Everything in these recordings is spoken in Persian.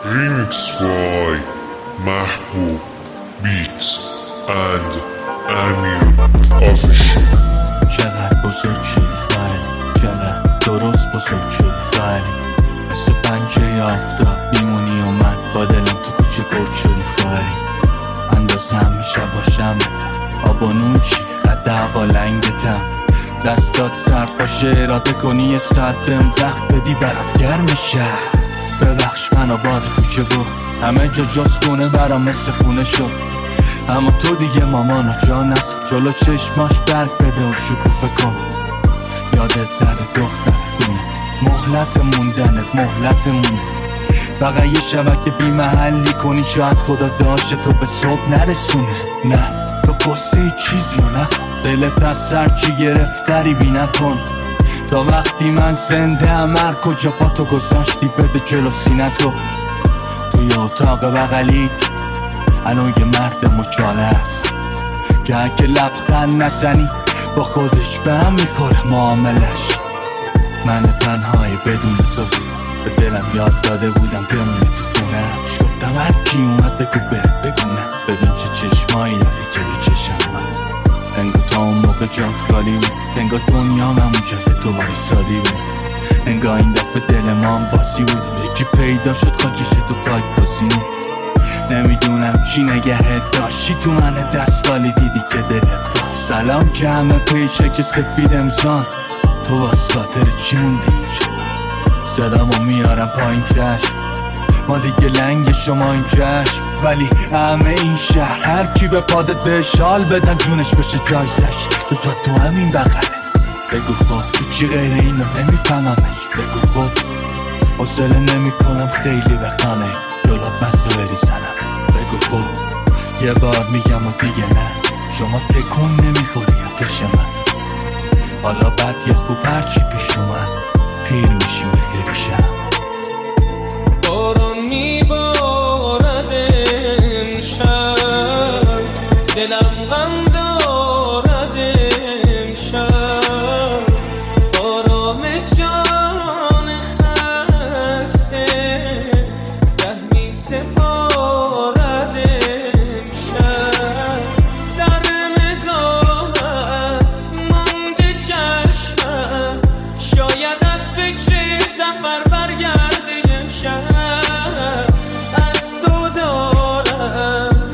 Remix by Mahbub Beats and Amir Official. چقدر بزرگ شدی خیلی، چقدر درست بزرگ شدی خیلی، مثل پنجه آفتاب میمونی و من با دلم تو کوچه گرد شدی خیلی. اندازه همیشه باشم آب و نون چی قد هوا لنگتم، دستات سرد باشه اراده کنی یه ساعت بهم وقت بدی برات گرم شهر. ببخش منو باد کوچه بود، همه جا جز خونه برام مثل خونه شد، اما تو دیگه مامانو جا نسا، جلو چشماش برگ بده و شکوفه کن. یادت نره دختر خونه، مهلت موندنت مهلت مونه، فقط یه شبکه بی محلی کنی شاید خدا داشته تو به صبح نرسونه. نه تو قصه چیزی و نخوا، دلت از سر چی گرفتری بی نکن، تا وقتی من زنده هم هر کجا پا تو گذاشتی بده جلو سینتو. توی اتاق بغلیت الان یه مرد مچاله هست که اگه لبخند نزنی با خودش به هم میخوره معاملش. من تنهای بدون تو به دلم یاد داده بودم بمونه تو خونهش، گفتم هر کی اومد بگو بره بگو نه، ببین چه چشمایی داری که به چشم من، انگار تا اون موقع جات خالی بود، انگار دنیام همونجا که تو وایسادی بود، انگار این دفعه دل ما هم باسی بود و یکی پیدا شد خاکش تو خاک بازیمون. نمیدونم چی نگهت داشتی تو من دستگالی دیدی که دلت خواست، سلام که همه پیچه که سفید امزان، تو واس خاطر چی موندی اینجا؟ صدامو میارم پایین چشم، ما دیگه لنگ شما این چشم، ولی همه این شهر هر کی به پادت به شال بدن جونش بشه جایزش، تو جا تو همین بغله. بگو خب چی غیر اینو نمیفهممش، بگو خب حوصله نمی کنم خیلی بخانه جلات مزه بریزنم، بگو خب یه بار میگم و دیگه نه، شما تکون نمیخوری پیش من، حالا بد یا خوب هرچی پیش اومد پیر میشیم بخیر شم. باران میبارد امشب، دلم غم دارد امشب، بارام جان خسته ده می سپارد امشب، در نگاهت مانده چشمم، شاید از فکر سفر برگرده امشب، از تو دارم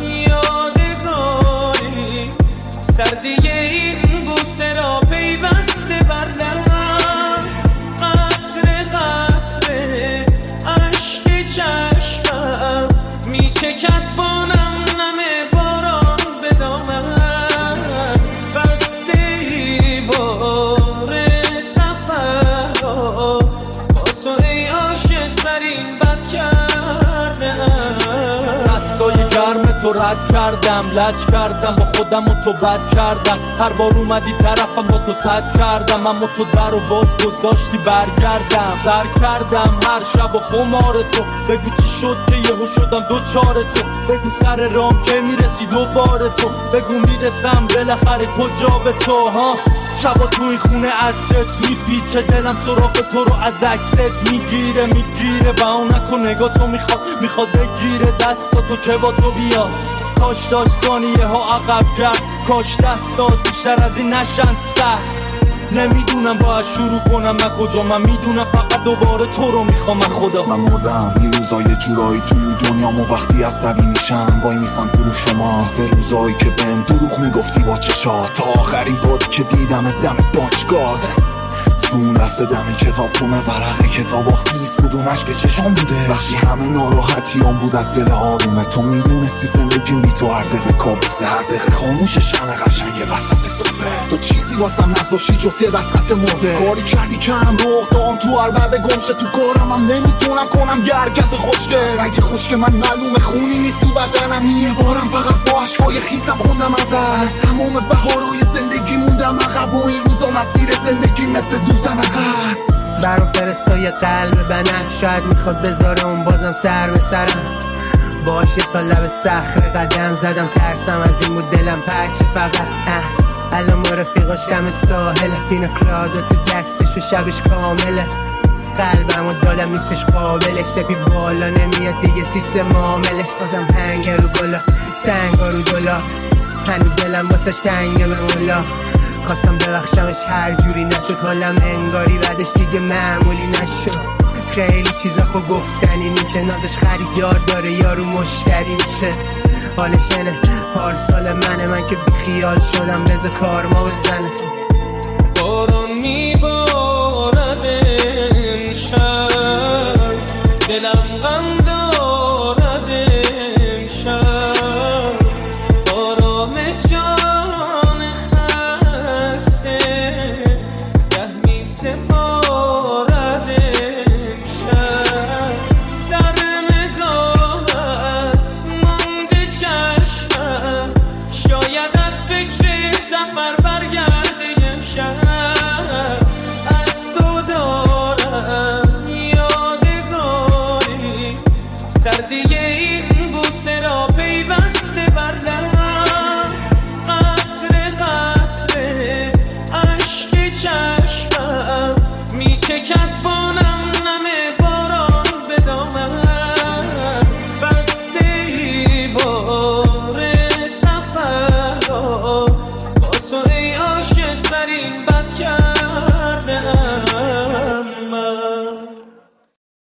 یادگاری، سردی این بوسه را پیوسته بر لبم، قطره قطره اشک چشمم میچکد بانم نم باران به دامم، بسته ای بار سفر را با تو ای عاشق ترین بد کردم، دستای گرم تو رد کردم، لج کردم با خودم و تو بد کردم، هر بار اومدی طرفم با تو صد کردم، اما تو در و باز گذاشتی برگردم، سر کردم هر شب و خمار تو، بگو چی شد که یهو شدم دوچار تو، بگو سر رام که میرسی دوباره تو، بگو میرسم بالاخره کجا به تو ها، شبا تو این خونه عطرت میپیچه، دلم سراغ تو رو از عکست میگیره و اونت و نگاه تو میخواد بگیره دستاتو که با تو بیاد، کاش داشت ثانیه ها عقب کرد، کاش دستات بیشتر از این نشن سر، نمیدونم باید شروع کنم من کجا، من میدونم فقط دوباره تو رو میخوام من خدا. من مردم این روزای جورایی تو دنیامو وقتی عصبی میشم وای میسم تو رو شما، سه روزایی که بهم دروغ میگفتی با چشات، تا آخرین باری که دیدم دم دانشگاه، تو اون لحظه دم کتاب خونه ورقه کتاب آخیز بود و نشک چشام بوده، وقتی همه ناراحتیام بود از دل آرومه، تو میدونستی زندگیم بی تو هر دقیقه کابوسه، هر دقیقه خاموش شمع قشنگ وسط سفره، تو چیزی واسم نذاشتی جز یه دست خط مرده، کاری کردی که هم رخ دام تو هر بعد گمشه، تو کارم هم نمیتونم کنم یه حرکت خوشگل، سنگ خشک من معلومه خونی نیست تو بدنم، یه بارم فقط با عشقای خیسم خوندم از تمام بهارای زندگی موندم عقب، و این روزا مسیر زندگی مثل سوزن عقص، برام فرستای قلب بنفش، شاید میخواد بذاره اون بازم سر به سرم، باش یه سال لب صخره قدم زدم، ترسم از این بود دلم پرچه فقط الان ما رفیقاش دم ساحل، پینا کلادا تو دستش و شبش کامله، قلبمو دادم نیستش قابلش، سپی بالا نمیاد دیگه سیستم عاملش. بازم هنگ رو گلا سنگا رو دلا، هنو دلم واسش تنگه به مولا. خواستم ببخشمش هر جوری نشد، حالم انگاری بعدش دیگه معمولی نشد. خیلی چیزا خود گفتنی نی که نازش خریدار داره یارو مشتری میشه. حالش اینه پارسال من که بیخیال شدم بذار کار ما بزنه. باران میبارد امشب، دلم غم دارد امشب، آرام جان خسته گه میسپارد امشب. در نگاهت مانده چشمم، شاید از فکر سفر برگرده امشب. از تو دارم یادگاری، سردی این بوسه را پیوسته بر لب، قطره قطره اشک چشمم میچکد با